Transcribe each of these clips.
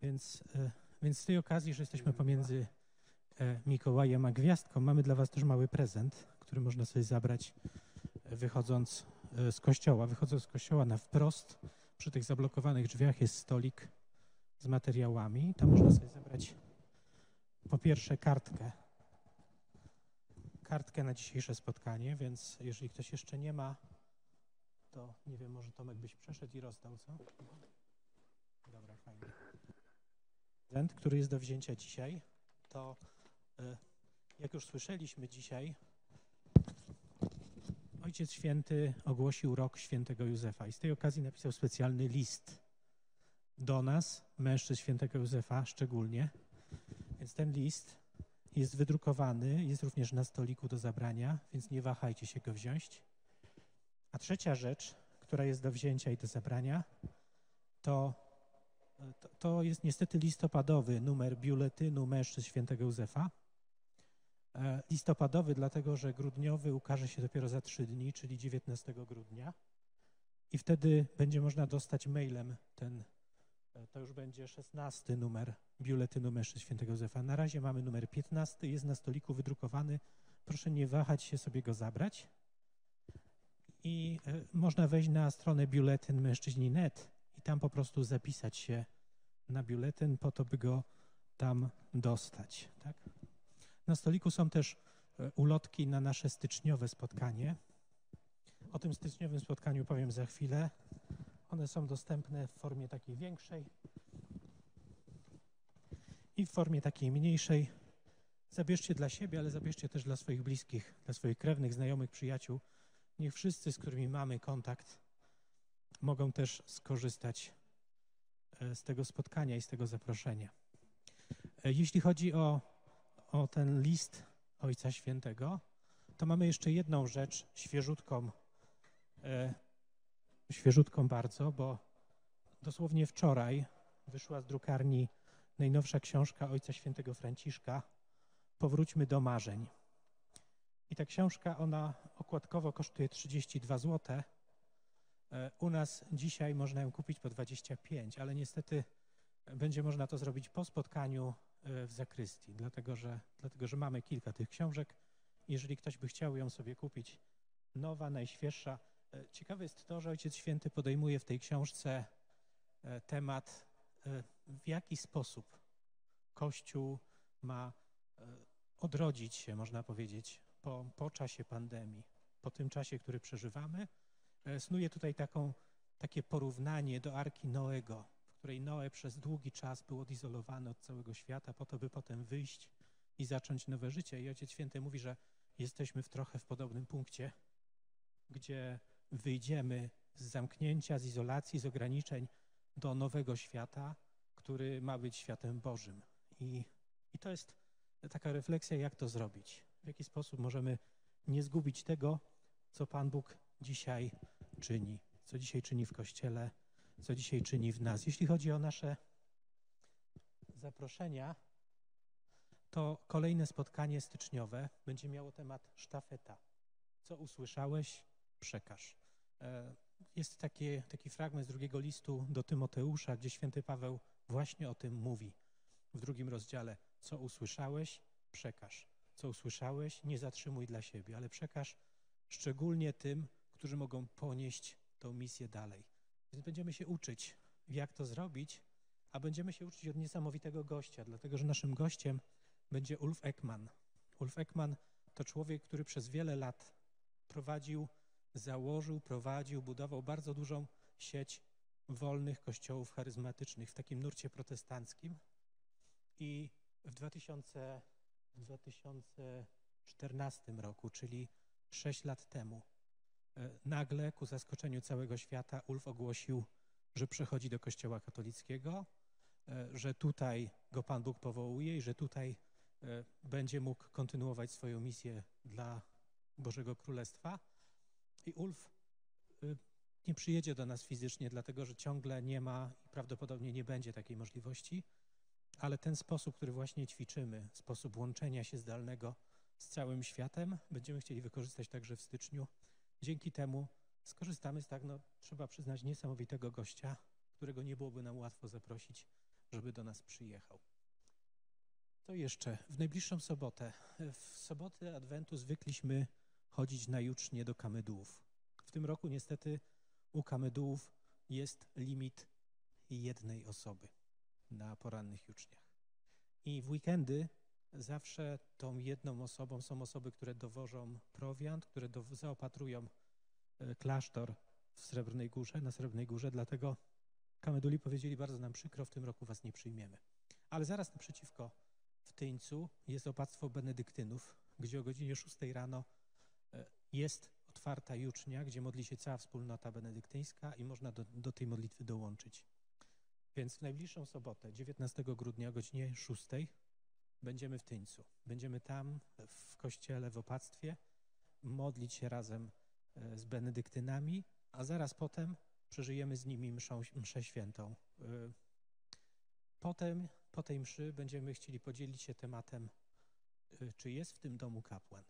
Więc z tej okazji, że jesteśmy pomiędzy Mikołajem a Gwiazdką, mamy dla was też mały prezent, który można sobie zabrać wychodząc z kościoła. Wychodząc z kościoła na wprost, przy tych zablokowanych drzwiach jest stolik z materiałami. Tam można sobie zabrać po pierwsze kartkę na dzisiejsze spotkanie, więc jeżeli ktoś jeszcze nie ma, to nie wiem, może Tomek byś przeszedł i rozdał, co? Dobra, fajnie. Prezent, który jest do wzięcia dzisiaj, to jak już słyszeliśmy dzisiaj, Ojciec Święty ogłosił rok świętego Józefa i z tej okazji napisał specjalny list do nas, mężczyzn świętego Józefa szczególnie. Więc ten list jest wydrukowany, jest również na stoliku do zabrania, więc nie wahajcie się go wziąć. A trzecia rzecz, która jest do wzięcia i do zabrania, to jest niestety listopadowy numer biuletynu mężczyzn świętego Józefa. Listopadowy, dlatego że grudniowy ukaże się dopiero za 3 dni, czyli 19 grudnia. I wtedy będzie można dostać mailem to już będzie 16 numer biuletynu mężczyzn świętego Józefa. Na razie mamy numer 15, jest na stoliku wydrukowany. Proszę nie wahać się sobie go zabrać. I można wejść na stronę biuletynmężczyźni.net i tam po prostu zapisać się na biuletyn po to, by go tam dostać. Tak? Na stoliku są też ulotki na nasze styczniowe spotkanie. O tym styczniowym spotkaniu powiem za chwilę. One są dostępne w formie takiej większej i w formie takiej mniejszej. Zabierzcie dla siebie, ale zabierzcie też dla swoich bliskich, dla swoich krewnych, znajomych, przyjaciół. Niech wszyscy, z którymi mamy kontakt, mogą też skorzystać z tego spotkania i z tego zaproszenia. Jeśli chodzi o ten list Ojca Świętego, to mamy jeszcze jedną rzecz świeżutką bardzo, bo dosłownie wczoraj wyszła z drukarni najnowsza książka Ojca Świętego Franciszka Powróćmy do marzeń. I ta książka, ona okładkowo kosztuje 32 zł. U nas dzisiaj można ją kupić po 25, ale niestety będzie można to zrobić po spotkaniu w zakrystii, dlatego że mamy kilka tych książek. Jeżeli ktoś by chciał ją sobie kupić, nowa, najświeższa. Ciekawe jest to, że Ojciec Święty podejmuje w tej książce temat, w jaki sposób Kościół ma odrodzić się, można powiedzieć, po czasie pandemii, po tym czasie, który przeżywamy. Snuje tutaj takie porównanie do Arki Noego, w której Noe przez długi czas był odizolowany od całego świata po to, by potem wyjść i zacząć nowe życie. I Ojciec Święty mówi, że jesteśmy trochę w podobnym punkcie, gdzie wyjdziemy z zamknięcia, z izolacji, z ograniczeń do nowego świata, który ma być światem Bożym. I to jest taka refleksja, jak to zrobić. W jaki sposób możemy nie zgubić tego, co Pan Bóg dzisiaj czyni, co dzisiaj czyni w Kościele, co dzisiaj czyni w nas. Jeśli chodzi o nasze zaproszenia, to kolejne spotkanie styczniowe będzie miało temat sztafeta. Co usłyszałeś, przekaż. Jest taki fragment z 2 listu do Tymoteusza, gdzie święty Paweł właśnie o tym mówi. W 2 rozdziale, co usłyszałeś, przekaż. Co usłyszałeś, nie zatrzymuj dla siebie, ale przekaż szczególnie tym, którzy mogą ponieść tą misję dalej. Więc będziemy się uczyć, jak to zrobić, a będziemy się uczyć od niesamowitego gościa, dlatego że naszym gościem będzie Ulf Ekman. Ulf Ekman to człowiek, który przez wiele lat budował bardzo dużą sieć wolnych kościołów charyzmatycznych w takim nurcie protestanckim. I w 2014 roku, czyli 6 lat temu, nagle ku zaskoczeniu całego świata Ulf ogłosił, że przechodzi do Kościoła katolickiego, że tutaj go Pan Bóg powołuje i że tutaj będzie mógł kontynuować swoją misję dla Bożego Królestwa. I Ulf nie przyjedzie do nas fizycznie, dlatego że ciągle nie ma i prawdopodobnie nie będzie takiej możliwości, ale ten sposób, który właśnie ćwiczymy, sposób łączenia się zdalnego z całym światem, będziemy chcieli wykorzystać także w styczniu. Dzięki temu skorzystamy z trzeba przyznać, niesamowitego gościa, którego nie byłoby nam łatwo zaprosić, żeby do nas przyjechał. To jeszcze w najbliższą sobotę. W sobotę Adwentu zwykliśmy chodzić na jucznię do Kamydułów. W tym roku niestety u Kamydułów jest limit jednej osoby na porannych juczniach. I w weekendy zawsze tą jedną osobą są osoby, które dowożą prowiant, które zaopatrują klasztor w Srebrnej Górze, na Srebrnej Górze, dlatego Kamyduli powiedzieli, bardzo nam przykro, w tym roku was nie przyjmiemy. Ale zaraz naprzeciwko w Tyńcu jest opactwo benedyktynów, gdzie o godzinie 6 rano jest otwarta jucznia, gdzie modli się cała wspólnota benedyktyńska i można do tej modlitwy dołączyć. Więc w najbliższą sobotę, 19 grudnia o godzinie 6 będziemy w Tyńcu. Będziemy tam w kościele, w opactwie modlić się razem z benedyktynami, a zaraz potem przeżyjemy z nimi mszę świętą. Potem, po tej mszy będziemy chcieli podzielić się tematem, czy jest w tym domu kapłan.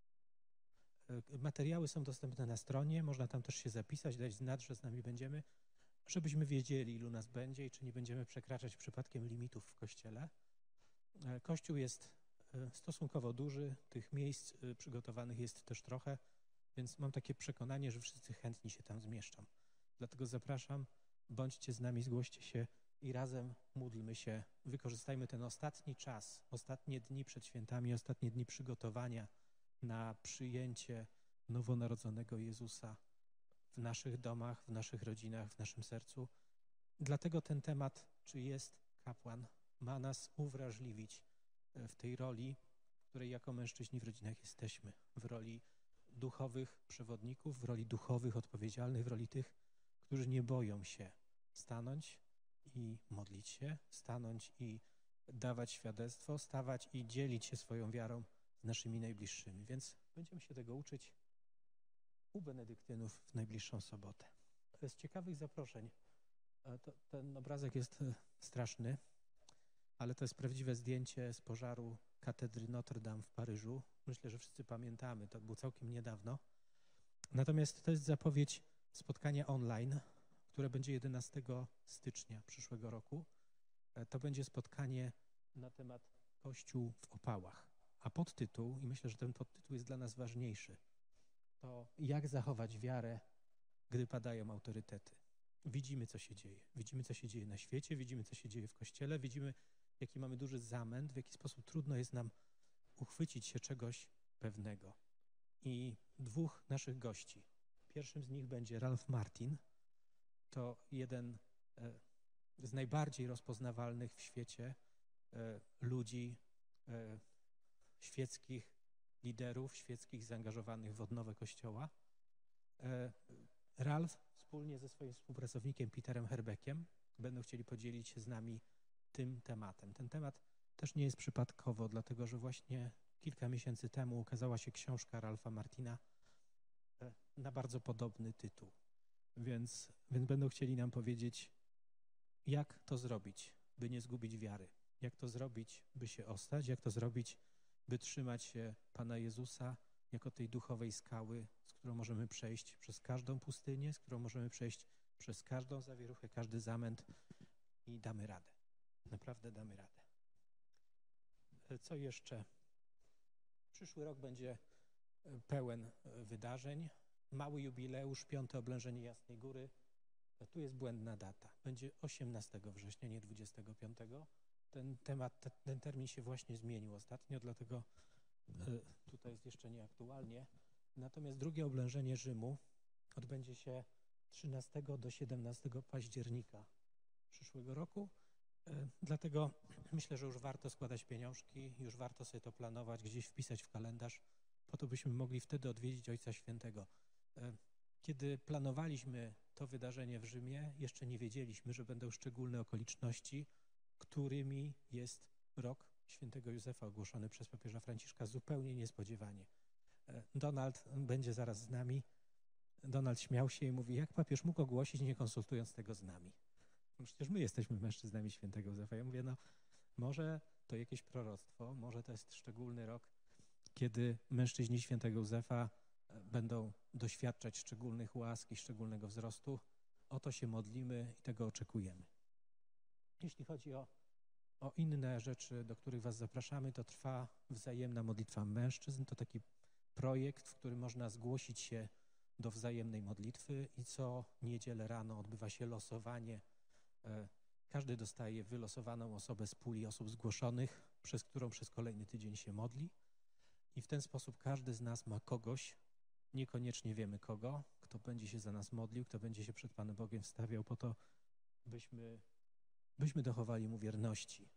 Materiały są dostępne na stronie, można tam też się zapisać, dać znać, że z nami będziemy, żebyśmy wiedzieli, ilu nas będzie i czy nie będziemy przekraczać przypadkiem limitów w kościele. Kościół jest stosunkowo duży, tych miejsc przygotowanych jest też trochę, więc mam takie przekonanie, że wszyscy chętni się tam zmieszczą. Dlatego zapraszam, bądźcie z nami, zgłoście się i razem módlmy się. Wykorzystajmy ten ostatni czas, ostatnie dni przed świętami, ostatnie dni przygotowania na przyjęcie nowonarodzonego Jezusa w naszych domach, w naszych rodzinach, w naszym sercu. Dlatego ten temat, czy jest kapłan, ma nas uwrażliwić w tej roli, w której jako mężczyźni w rodzinach jesteśmy, w roli duchowych przewodników, w roli duchowych odpowiedzialnych, w roli tych, którzy nie boją się stanąć i modlić się, stanąć i dawać świadectwo, stawać i dzielić się swoją wiarą z naszymi najbliższymi. Więc będziemy się tego uczyć u benedyktynów w najbliższą sobotę. Z ciekawych zaproszeń, ten obrazek jest straszny, ale to jest prawdziwe zdjęcie z pożaru katedry Notre Dame w Paryżu. Myślę, że wszyscy pamiętamy, to było całkiem niedawno. Natomiast to jest zapowiedź spotkania online, które będzie 11 stycznia przyszłego roku. To będzie spotkanie na temat Kościół w opałach. A podtytuł, i myślę, że ten podtytuł jest dla nas ważniejszy, to jak zachować wiarę, gdy padają autorytety. Widzimy, co się dzieje. Widzimy, co się dzieje na świecie, widzimy, co się dzieje w Kościele, widzimy, jaki mamy duży zamęt, w jaki sposób trudno jest nam uchwycić się czegoś pewnego. I dwóch naszych gości. Pierwszym z nich będzie Ralph Martin. To jeden z najbardziej rozpoznawalnych w świecie ludzi, świeckich liderów, świeckich zaangażowanych w odnowę Kościoła. Ralph wspólnie ze swoim współpracownikiem Peterem Herbeckiem będą chcieli podzielić się z nami tym tematem. Ten temat też nie jest przypadkowo, dlatego że właśnie kilka miesięcy temu ukazała się książka Ralpha Martina na bardzo podobny tytuł. Więc będą chcieli nam powiedzieć, jak to zrobić, by nie zgubić wiary. Jak to zrobić, by się ostać, jak to zrobić, by trzymać się Pana Jezusa jako tej duchowej skały, z którą możemy przejść przez każdą pustynię, z którą możemy przejść przez każdą zawieruchę, każdy zamęt i damy radę. Naprawdę damy radę. Co jeszcze? Przyszły rok będzie pełen wydarzeń. Mały jubileusz, 5. oblężenie Jasnej Góry. Tu jest błędna data. Będzie 18 września, nie 25. Ten termin się właśnie zmienił ostatnio, dlatego tutaj jest jeszcze nieaktualnie. Natomiast drugie oblężenie Rzymu odbędzie się 13 do 17 października przyszłego roku. Dlatego myślę, że już warto składać pieniążki, już warto sobie to planować, gdzieś wpisać w kalendarz, po to byśmy mogli wtedy odwiedzić Ojca Świętego. Kiedy planowaliśmy to wydarzenie w Rzymie, jeszcze nie wiedzieliśmy, że będą szczególne okoliczności, którymi jest rok świętego Józefa ogłoszony przez papieża Franciszka zupełnie niespodziewanie. Donald będzie zaraz z nami. Donald śmiał się i mówi, jak papież mógł ogłosić, nie konsultując tego z nami? No przecież my jesteśmy mężczyznami świętego Józefa. Ja mówię, no może to jakieś proroctwo, może to jest szczególny rok, kiedy mężczyźni świętego Józefa będą doświadczać szczególnych łask i szczególnego wzrostu. O to się modlimy i tego oczekujemy. Jeśli chodzi o inne rzeczy, do których Was zapraszamy, to trwa wzajemna modlitwa mężczyzn. To taki projekt, w którym można zgłosić się do wzajemnej modlitwy i co niedzielę rano odbywa się losowanie. Każdy dostaje wylosowaną osobę z puli osób zgłoszonych, przez którą przez kolejny tydzień się modli. I w ten sposób każdy z nas ma kogoś, niekoniecznie wiemy kogo, kto będzie się za nas modlił, kto będzie się przed Panem Bogiem wstawiał po to, byśmy dochowali Mu wierności.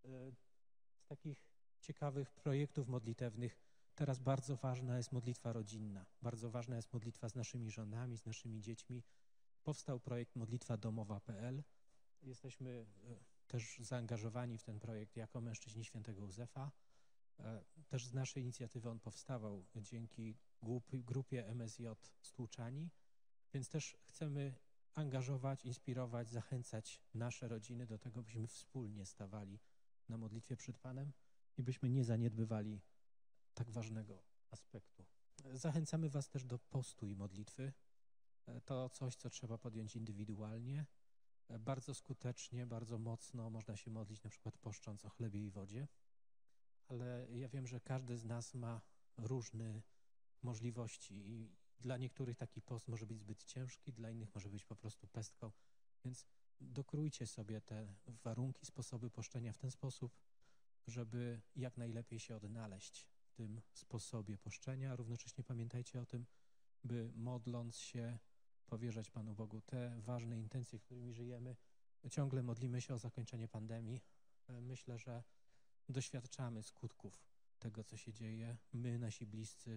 Z takich ciekawych projektów modlitewnych teraz bardzo ważna jest modlitwa rodzinna. Bardzo ważna jest modlitwa z naszymi żonami, z naszymi dziećmi. Powstał projekt modlitwadomowa.pl. Jesteśmy też zaangażowani w ten projekt jako mężczyźni świętego Józefa. Też z naszej inicjatywy on powstawał dzięki grupie MSJ Stłuczani, więc też chcemy angażować, inspirować, zachęcać nasze rodziny do tego, byśmy wspólnie stawali na modlitwie przed Panem i byśmy nie zaniedbywali tak ważnego aspektu. Zachęcamy Was też do postu i modlitwy. To coś, co trzeba podjąć indywidualnie. Bardzo skutecznie, bardzo mocno można się modlić, na przykład poszcząc o chlebie i wodzie, ale ja wiem, że każdy z nas ma różne możliwości i dla niektórych taki post może być zbyt ciężki, dla innych może być po prostu pestką, więc dokrójcie sobie te warunki, sposoby poszczenia w ten sposób, żeby jak najlepiej się odnaleźć w tym sposobie poszczenia, a równocześnie pamiętajcie o tym, by modląc się powierzać Panu Bogu te ważne intencje, którymi żyjemy. Ciągle modlimy się o zakończenie pandemii. Myślę, że doświadczamy skutków tego, co się dzieje. My, nasi bliscy,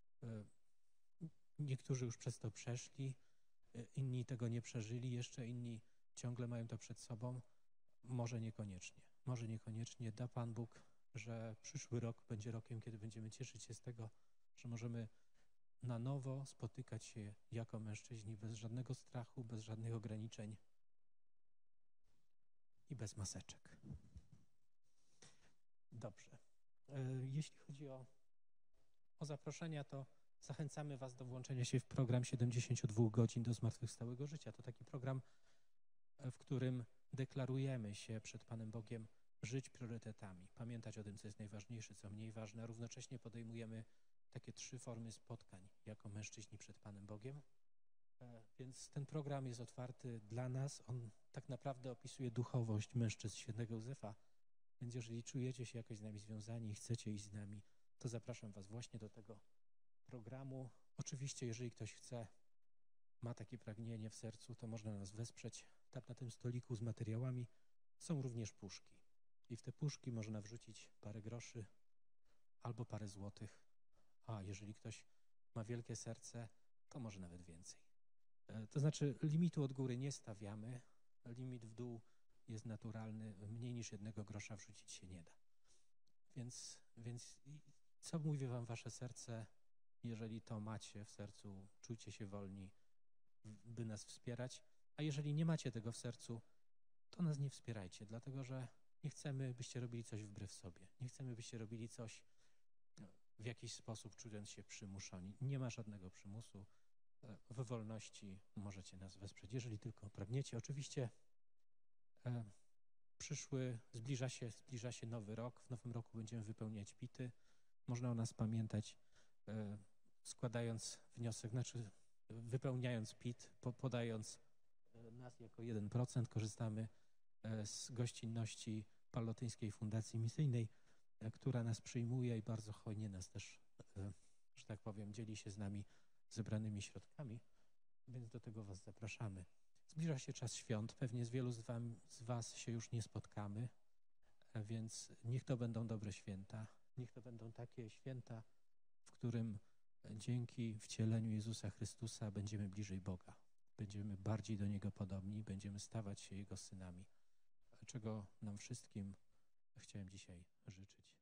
niektórzy już przez to przeszli, inni tego nie przeżyli, jeszcze inni ciągle mają to przed sobą. Może niekoniecznie. Może niekoniecznie. Da Pan Bóg, że przyszły rok będzie rokiem, kiedy będziemy cieszyć się z tego, że możemy na nowo spotykać się jako mężczyźni bez żadnego strachu, bez żadnych ograniczeń i bez maseczek. Dobrze. Jeśli chodzi o zaproszenia, to zachęcamy Was do włączenia się w program 72 godzin do zmartwychwstałego życia. To taki program, w którym deklarujemy się przed Panem Bogiem żyć priorytetami, pamiętać o tym, co jest najważniejsze, co mniej ważne, a równocześnie podejmujemy takie 3 formy spotkań jako mężczyźni przed Panem Bogiem. Więc ten program jest otwarty dla nas. On tak naprawdę opisuje duchowość mężczyzn świętego Józefa. Więc jeżeli czujecie się jakoś z nami związani i chcecie iść z nami, to zapraszam Was właśnie do tego programu. Oczywiście, jeżeli ktoś chce, ma takie pragnienie w sercu, to można nas wesprzeć. Tam na tym stoliku z materiałami są również puszki. I w te puszki można wrzucić parę groszy albo parę złotych. A jeżeli ktoś ma wielkie serce, to może nawet więcej. To znaczy limitu od góry nie stawiamy. Limit w dół jest naturalny. Mniej niż 1 grosza wrzucić się nie da. Więc co mówi Wam Wasze serce? Jeżeli to macie w sercu, czujcie się wolni, by nas wspierać. A jeżeli nie macie tego w sercu, to nas nie wspierajcie, dlatego że nie chcemy, byście robili coś wbrew sobie. Nie chcemy, byście robili coś w jakiś sposób, czując się przymuszeni. Nie ma żadnego przymusu. W wolności możecie nas wesprzeć, jeżeli tylko pragniecie. Oczywiście zbliża się nowy rok. W nowym roku będziemy wypełniać pity. Można o nas pamiętać, składając wniosek, znaczy wypełniając PIT, podając nas jako 1%, korzystamy z gościnności Palotyńskiej Fundacji Misyjnej, która nas przyjmuje i bardzo hojnie nas też, że tak powiem, dzieli się z nami zebranymi środkami, więc do tego Was zapraszamy. Zbliża się czas świąt, pewnie z wielu z Was się już nie spotkamy, więc niech to będą dobre święta, niech to będą takie święta, w którym dzięki wcieleniu Jezusa Chrystusa będziemy bliżej Boga, będziemy bardziej do Niego podobni, będziemy stawać się Jego synami, czego nam wszystkim chciałem dzisiaj życzyć.